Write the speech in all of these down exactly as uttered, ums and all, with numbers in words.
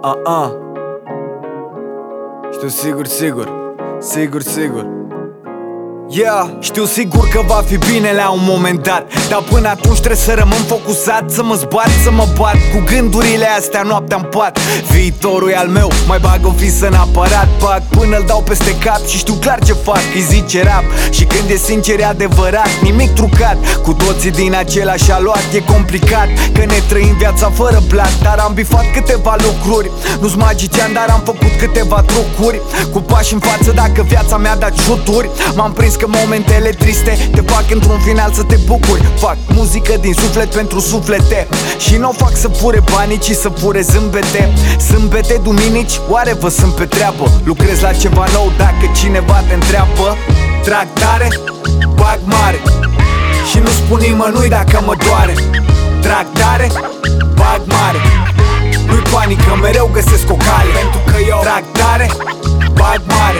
a, a. Știu sigur, sigur, sigur, sigur. Yeah, știu sigur că va fi bine la un moment dat, dar până atunci trebuie să rămân focusat, să mă zbat, să mă bat cu gândurile astea noaptea-n pat. Viitorul e al meu, mai bag o fisă în aparat, pac până îl dau peste cap și știu clar ce fac, îi zice rap. Și când e sincer e adevărat, nimic trucat, cu toții din același aluat. E complicat că ne trăim viața fără blat, dar am bifat câteva lucruri. Nu-s magician, dar am făcut câteva trucuri, cu pași în față dacă viața mi-a dat șuturi. M-am prins că momentele triste te fac într-un final să te bucuri. Fac muzică din suflet pentru suflete și nu o fac să fure banii, ci să fure zâmbete. Sâmbete, duminici, oare vă sunt pe treabă? Lucrez la ceva nou dacă cineva te întreabă. Trag tare, bag mare și nu spun nimănui dacă mă doare. Trag tare, bag mare, nu-i panică, mereu găsesc o cale. Pentru că eu trag tare, bag mare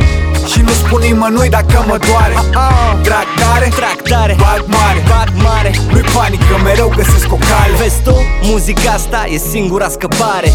și nu spun nimănui dacă mă doare. Trag tare, trag tare, bag mare, bag mare, nu-i panică, mereu găsesc o cale. Vezi tu, muzica asta e singura scăpare,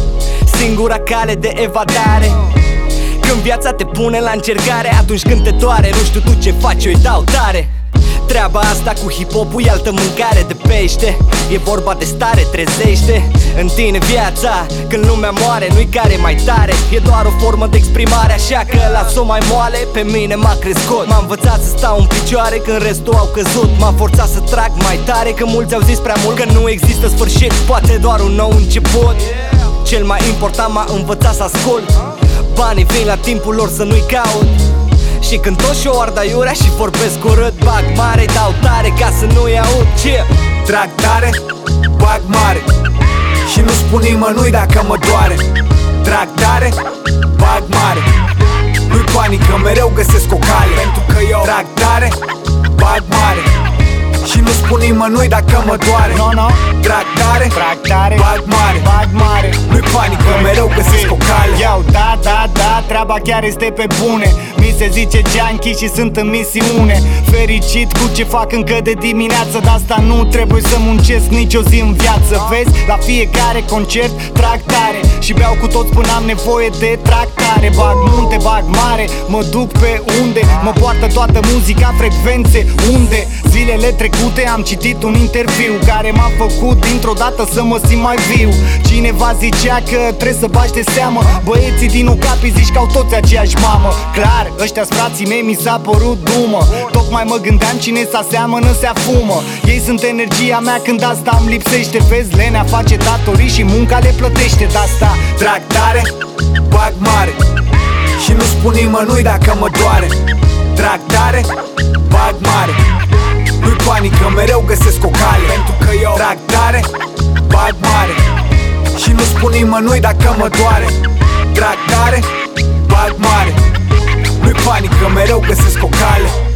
singura cale de evadare. Când viața te pune la încercare, atunci când te doare, nu știu tu ce faci, eu îi dau tare. Treaba asta cu hip-hop-ul e altă mâncare de pește. E vorba de stare, trezește în tine viața. Când lumea moare, nu-i care mai tare, e doar o formă de exprimare, așa că las-o mai moale. Pe mine m-a crescut, m-a învățat să stau în picioare când restul au căzut. M-a forțat să trag mai tare, că mulți au zis prea mult că nu există sfârșit, poate doar un nou început. Cel mai important m-a învățat să ascult. Banii vin la timpul lor, să nu-i caut. Și când toți și-o ard aiurea și vorbesc urât, bag mare, dau tare ca să nu-i aud. Ce? Trag tare, bag mare și nu spun nimănui dacă mă doare. Trag tare, bag mare, nu-i panică, mereu găsesc o cale. Pentru că eu trag tare, bag mare și nu spun nimănui dacă mă doare. No, no. Trag tare, trag tare, bag mare, bag mare, nu-i panică, mereu găsesc o cale. Iau, da, da, da, treaba chiar este pe bune. Mi se zice Gianchi și sunt în misiune. Fericit cu ce fac încă de dimineață, de asta nu trebuie să muncesc nicio zi în viață. Vezi, la fiecare concert trag tare și beau cu toți până am nevoie de tractare. Bag munte, bag mare, mă duc pe unde mă poartă toată muzica, frecvențe unde. Zilele trecute am citit un interviu care m-a făcut dintr-o dată să mă simt mai viu. Cineva zicea că trebuie să bagi de seamă, băieții din Ocapi zici că au toți aceeași mamă. Clar, ăștia-s frații mei, mi s-a părut dumă. Tocmai mă gândeam cine s-aseamănă se afumă. Ei sunt energia mea când asta îmi lipsește. Vezi, lenea face datorii și munca le plătește. De asta trag tare, bag mare și nu spun nimănui dacă mă doare. Trag tare, bag mare, nu-i panică, mereu găsesc o cale. Pentru că eu trag tare, bag mare și nu spun nimănui dacă mă doare. Trag tare, bag mare, nu-i panică, mereu găsesc o cale.